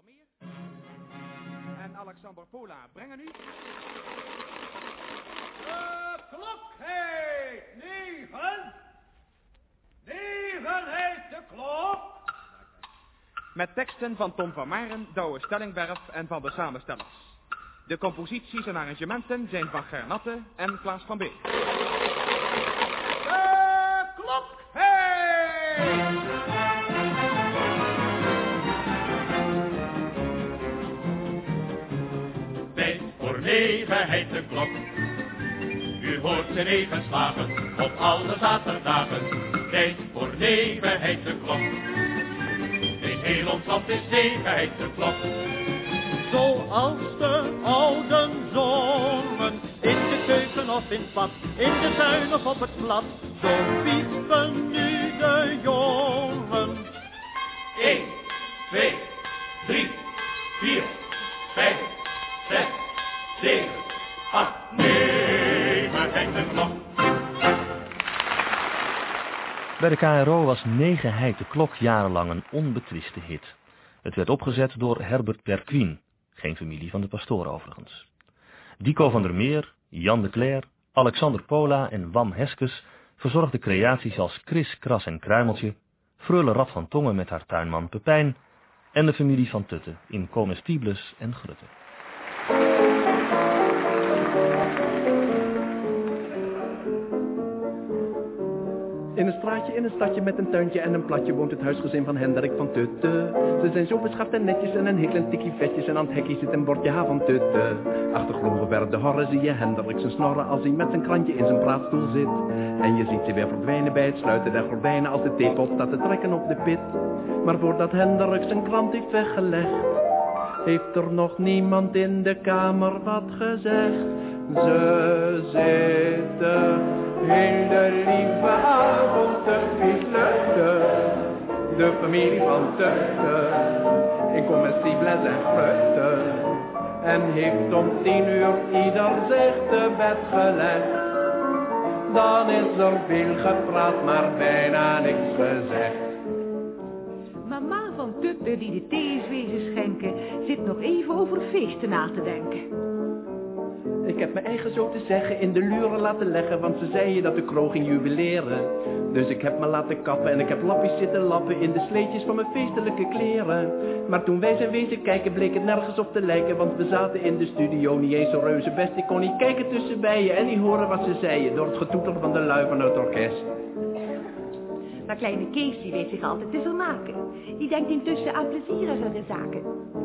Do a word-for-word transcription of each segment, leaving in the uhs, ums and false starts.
Meer en Alexander Pola brengen u... De klok heet negen. Negen heet de klok. Met teksten van Tom van Maren, Douwe Stellingwerf en van de samenstellers. De composities en arrangementen zijn van Gernatte en Klaas van Beek. De klok heet. Tijd voor negen heet de klok. U hoort ze negen slagen op alle zaterdagen. Tijd voor negen heet de klok. In heel ons land is negen heet de klok. Zoals de ouden zongen, in de keuken of in het bad, in de tuin of op het plat, zo piepen nu de jongen. één, twee, drie, vier, vijf, zes, zeven, acht, negen heet de klok. Bij de K R O was Negen heet de klok jarenlang een onbetwiste hit. Het werd opgezet door Herbert Perquin, geen familie van de pastoor overigens. Dico van der Meer, Jan de Cler, Alexander Pola en Wam Heskes verzorgden creaties als Kris, Kras en Kruimeltje, Freule Rad van Tongen met haar tuinman Pepijn en de familie van Tutte in Comestibles en Grutte. In een straatje, in een stadje met een tuintje en een platje woont het huisgezin van Hendrik van Tutte. Ze zijn zo beschaafd en netjes en een heel tikkie vetjes en aan het hekje zit een bordje H van Tutte. Achter groengeverfde horren zie je Hendrik zijn snorren als hij met zijn krantje in zijn praatstoel zit. En je ziet ze weer verdwijnen bij het sluiten der gordijnen als de theepot staat te trekken op de pit. Maar voordat Hendrik zijn krant heeft weggelegd, heeft er nog niemand in de kamer wat gezegd. Ze zitten heel de lieve avond te fietsen, de familie van Tutte, in comestibles en Grutte. En heeft om tien uur ieder zich te bed gelegd. Dan is er veel gepraat, maar bijna niks gezegd. Mama van Tutte, die de thee is wezen schenken, zit nog even over feesten na te denken. Ik heb mijn eigen zo te zeggen in de luren laten leggen, want ze zeiden dat de kroeg ging jubileren. Dus ik heb me laten kappen en ik heb lappies zitten lappen in de sleetjes van mijn feestelijke kleren. Maar toen wij zijn wezen kijken bleek het nergens op te lijken, want we zaten in de studio niet eens zo reuze best. Ik kon niet kijken tussen bijen en niet horen wat ze zeiden door het getoeter van de lui van het orkest. Maar kleine Kees die weet zich altijd te vermaken. Die denkt intussen aan plezierigere zaken.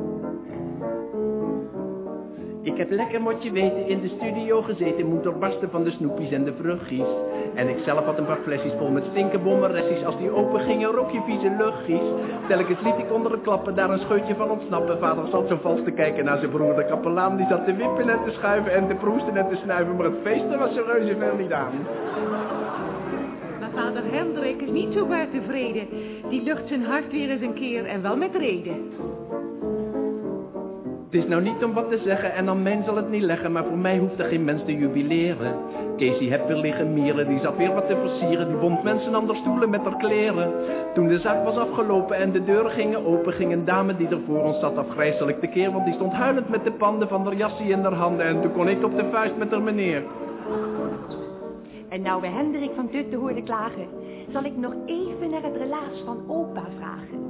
Ik heb lekker, moet je weten, in de studio gezeten, moet doorbarsten van de snoepjes en de vruchtjes. En ik zelf had een paar flesjes vol met stinkenbommeressies. Als die open gingen, rook je vieze luchtjes. Telkens liet ik onder de klappen daar een scheutje van ontsnappen. Vader zat zo vals te kijken naar zijn broer, de kapelaan. Die zat te wippen en te schuiven en te proesten en te snuiven. Maar het feesten was zo reuze veel niet aan. Maar vader Hendrik is niet zo waar tevreden. Die lucht zijn hart weer eens een keer en wel met reden. Het is nou niet om wat te zeggen en aan mij zal het niet leggen, maar voor mij hoeft er geen mens te jubileren. Kees die heb weer liggen mieren, die zat weer wat te versieren, die wond mensen aan de stoelen met haar kleren. Toen de zaak was afgelopen en de deuren gingen open, ging een dame die er voor ons zat afgrijselijk tekeer, want die stond huilend met de panden van haar jasje in haar handen en toen kon ik op de vuist met haar meneer. En nou we Hendrik van Tutte hoorden klagen, zal ik nog even naar het relaas van opa vragen.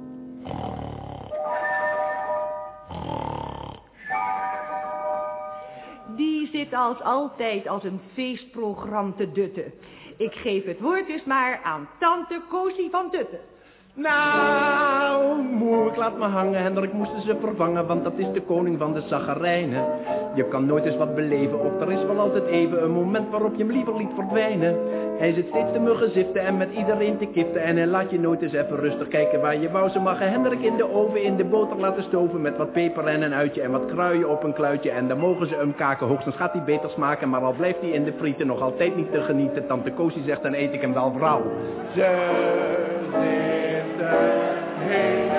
Die zit als altijd als een feestprogram te dutten. Ik geef het woord dus maar aan tante Kosie van Tutte. Nou, moe, ik laat me hangen, Hendrik moesten ze vervangen, want dat is de koning van de zaggerijnen. Je kan nooit eens wat beleven, of er is wel altijd even een moment waarop je hem liever liet verdwijnen. Hij zit steeds te muggen ziften en met iedereen te kiften en hij laat je nooit eens even rustig kijken waar je wou. Ze mag Hendrik in de oven in de boter laten stoven met wat peper en een uitje en wat kruien op een kluitje. En dan mogen ze hem kaken, hoogstens gaat hij beter smaken, maar al blijft hij in de frieten nog altijd niet te genieten. Tante Kosie zegt dan eet ik hem wel vrouw. Ze zitten heel